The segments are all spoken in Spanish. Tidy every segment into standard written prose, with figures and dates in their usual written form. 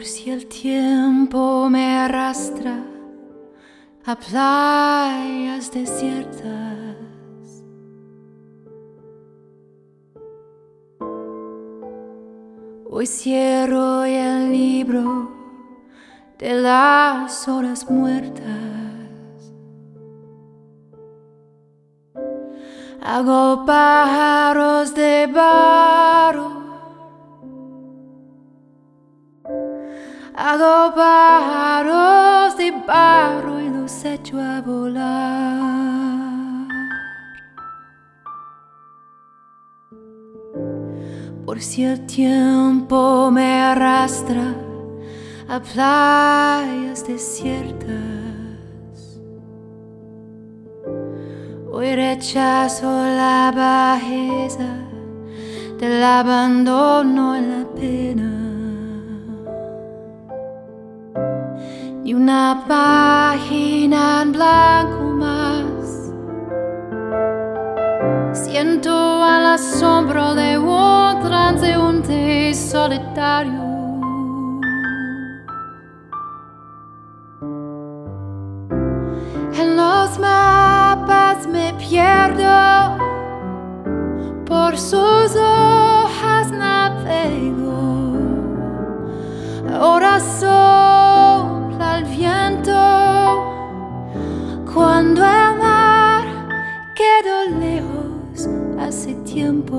Por si el tiempo me arrastra a playas desiertas, hoy cierro el libro de las horas muertas. Hago pájaros de barro, hago pájaros de barro y los echo a volar. Por si el tiempo me arrastra a playas desiertas, hoy rechazo la bajeza del abandono en la pena. Ni una página en blanco más. Siento al asombro de un transeúnte solitario. En los mapas me pierdo, por sus hojas navego. Ahora sopla el viento, cuando el mar quedó lejos hace tiempo.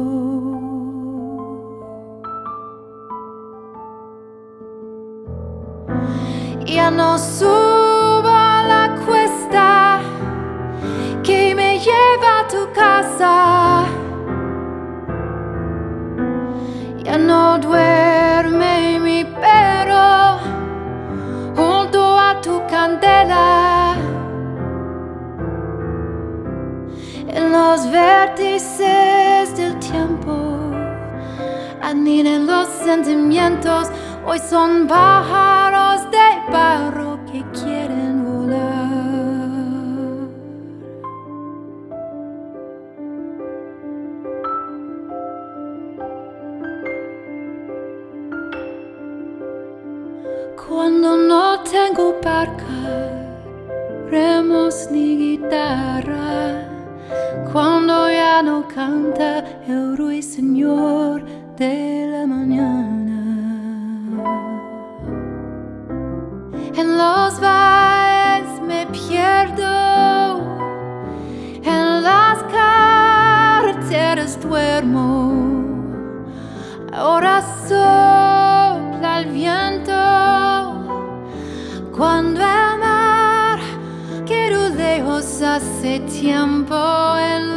Ya no subo la cuesta que me lleva a tu casa. Ya no duerme mi perro junto a tu candela. En los vértices del tiempo anidan los sentimientos. Hoy son pájaros de barro que quieren volar. Cuando no tengo barca, remos ni guitarra, cuando ya no canta el ruiseñor de la mañana. En los valles me pierdo, en las carreteras duermo. Ahora sopla el viento, cuando el mar quedó lejos hace tiempo. En